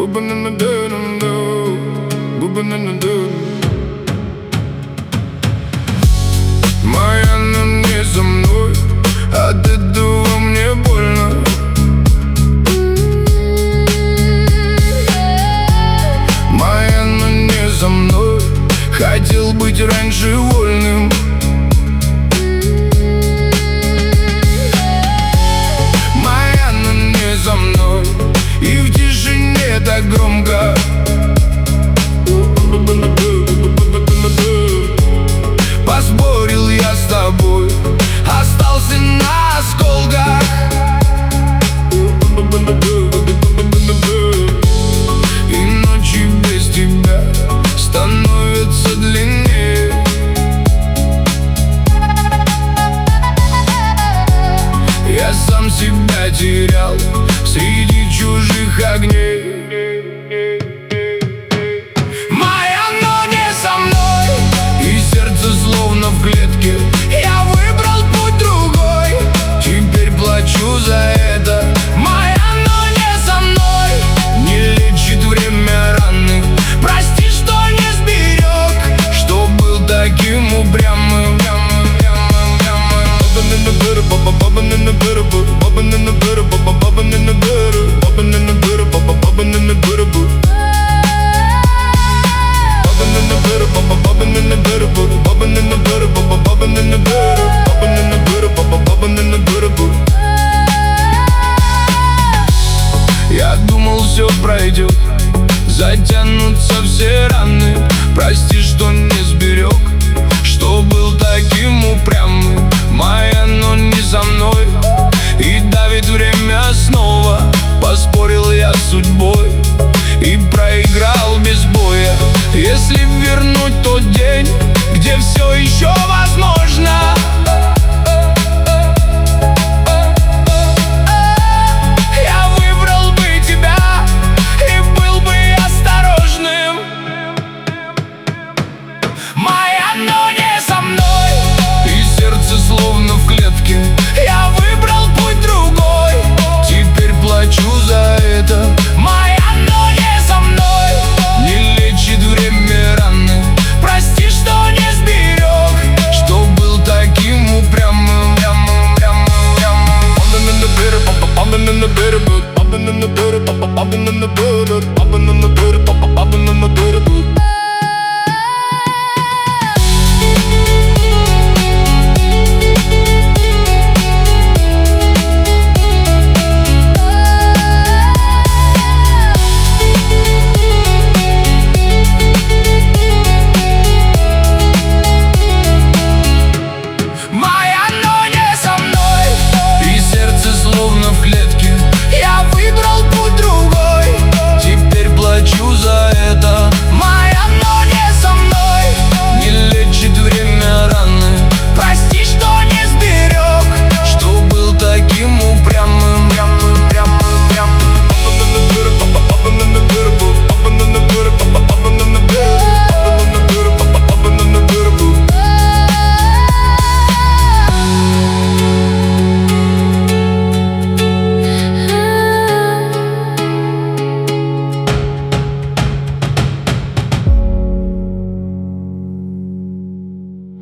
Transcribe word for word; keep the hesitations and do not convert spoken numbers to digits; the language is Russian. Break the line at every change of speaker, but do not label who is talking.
Моя, но не за мной, от этого мне больно. Моя, но не за мной, хотел быть раньше вольным. Моя, но не за мной, и в тишине так громко. Поспорил я с тобой, остался на осколках. И ночи без тебя становятся длиннее. Я сам себя терял среди чужих огней. Словно в клетке я выбрал путь другой, теперь плачу за это. Моя, но не со мной, не лечит время раны. Прости, что не сберег, что был таким упрямым. Я думал, все пройдет, затянутся все раны. Прости, что не сберег, что был таким упрямым. Моя, но не со мной, и давит время снова. Поспорил я с судьбой и проиграл без боя. Если вернуть тот день, где все еще возможно, я выбрал бы тебя и был бы осторожным. Моя, но не со мной, и сердце словно в клетке. Я выбрал путь другой, теперь плачу за это. Моя, но не со мной, не лечит время раны. Прости, что не сберег, что был таким упрямым. Popping in the bitter, popping in the bitter, popping in the bitter, popping in the bitter, popping in the bitter.